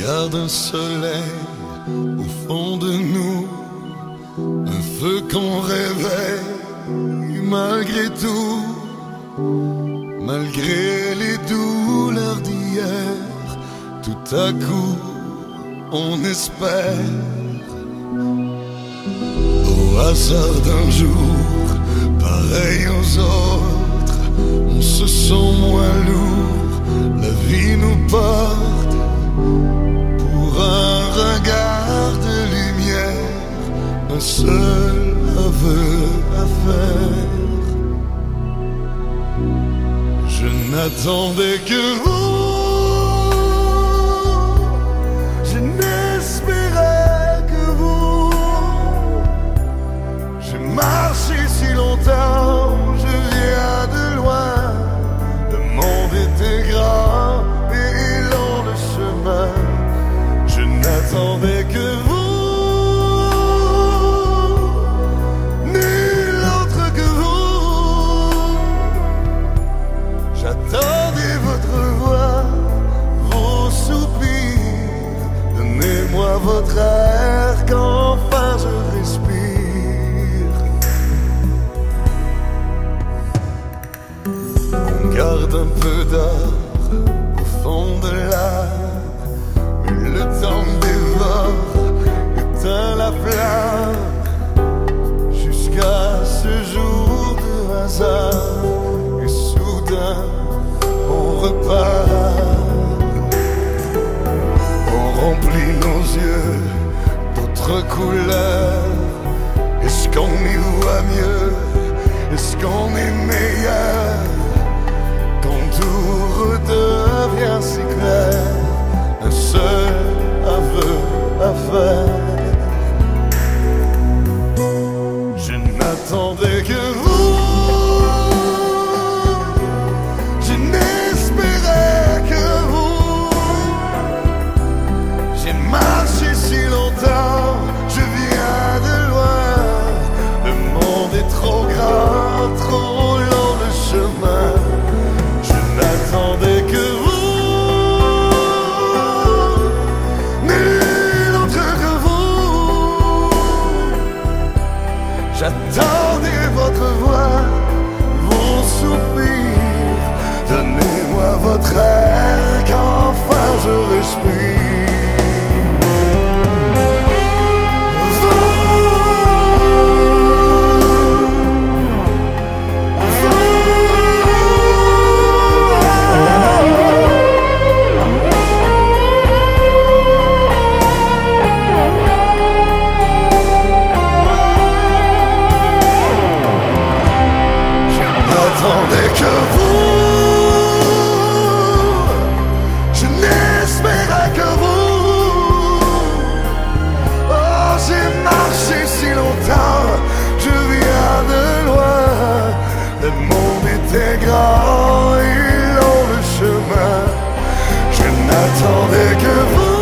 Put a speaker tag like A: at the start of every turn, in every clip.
A: garde un soleil au fond de nous, un feu qu'on réveille malgré tout, malgré les douleurs d'hier. Tout à coup, on espère. Au hasard d'un jour, pareil aux autres, on se sent moins lourd. La vie nous porte pour un regard de lumière, un seul aveu à faire. Je n'attendais que vous, je n'espérais que vous. J'ai marché si longtemps, je viens de loin. Le monde était grand et long le chemin. Je n'attendais que vous. J'attendais votre voix, vos soupirs. Donnez-moi votre air qu'enfin je respire. On garde un peu d'or au fond de l'âme, mais le temps dévore, éteint la flamme. Jusqu'à ce jour de hasard, et soudain on repart. On remplit nos yeux d'autres couleurs. Est-ce qu'on y voit mieux? Est-ce qu'on est meilleur? Quand tout redevient si clair, un seul aveu à faire. Je n'attendais que vous. Si longtemps, je viens de loin. Le monde est trop grand, trop long le chemin. Je n'attendais que vous, nul autre que vous. J'attendais votre voix, vos soupirs. Donnez-moi votre air qu'enfin je respire. J'attendais que vous, je n'espérais que vous. Oh, j'ai marché si longtemps, je viens de loin. Le monde était grand et long le chemin. Je n'attendais que vous,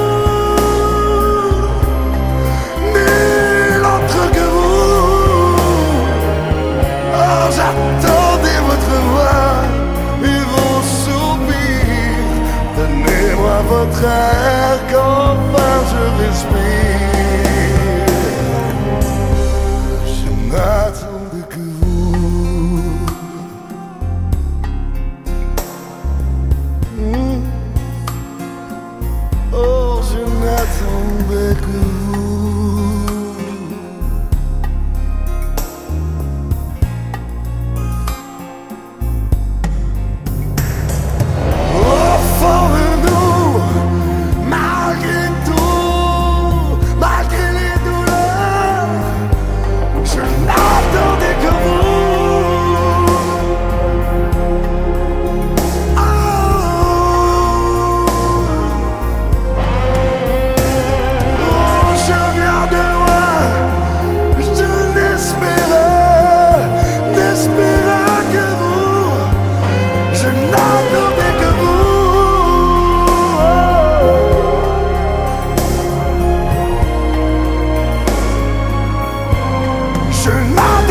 A: nul autre que vous. Oh, j'attendais votre voix et vos soupirs. Donnez-moi votre air qu'enfin je respire. Je n'attendais que vous. Oh, je n'attendais que vous. Je n'attendais